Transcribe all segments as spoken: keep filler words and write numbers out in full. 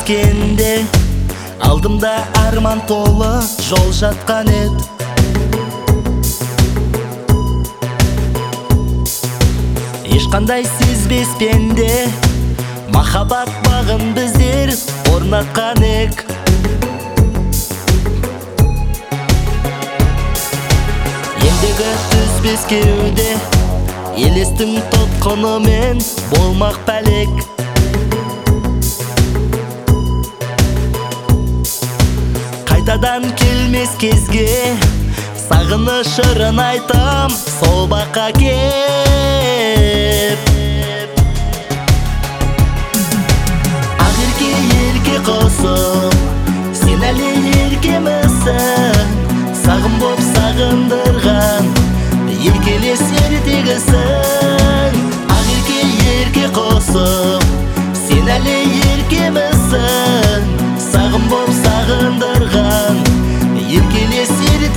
кеткенде алдымда арман толы жол жатқан ед. Ешқандай сезбеспенде махаббат бағын біздер орнатқан ек. Ендегі түспес кеуде елестің тұтқынымен болмақ пәлек. Қайтадан келмес кезге сағыныш ырын айтам сол баққа кеп. Ақерке ерке қосып сен әлі еркемісің, сағым боп сағындырған еркелес ертегісің. Ақерке ерке қосып сен әлі еркемісің, сағым боп сағындырған еркелес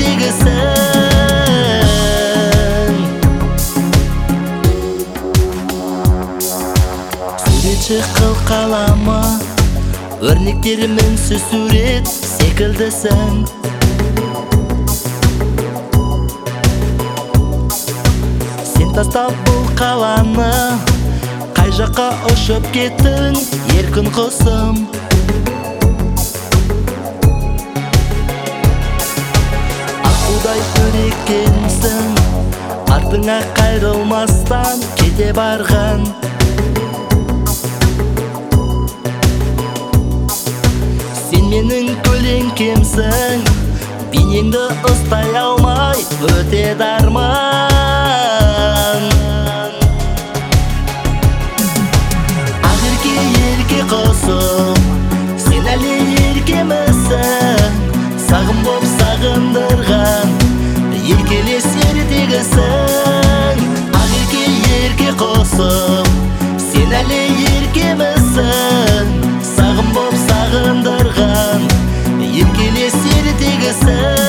ертегісің. Суретші қыл қаламы өрнектерімен сурет секілдісің. Сен тастап бұл қаланы қай жаққа ұшып кеттің еркін құсым. Аққудай өреккенсің, артыңа қайрылмастан кете барған. Сен менің көлеңкемсің, бейнеңді ұстай алмай өтеді арман. Ақерке ерке қосып сен әлі еркемісің, сағым боп сағындырған еркелес ертегісің. Ақерке ерке қосып сен әлі еркемісің, сағым боп сағындырған еркелес ертегісің.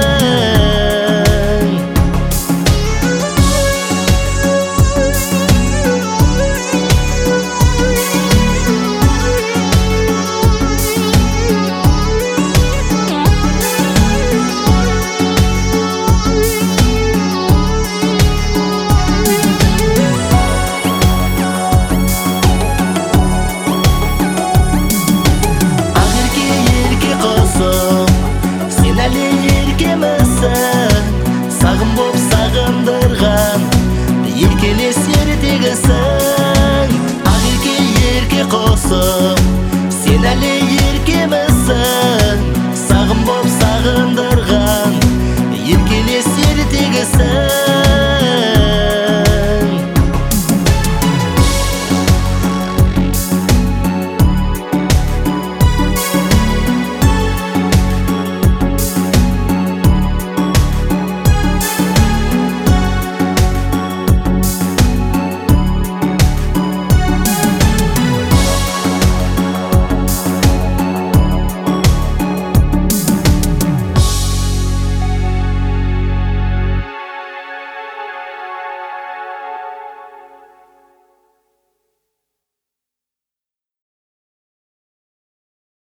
Сағым боп сағындырған еркелес ертегісің. Ақерке ерке қосып сен әлі еркемісің, сағым боп сағындырған еркелес ертегісің.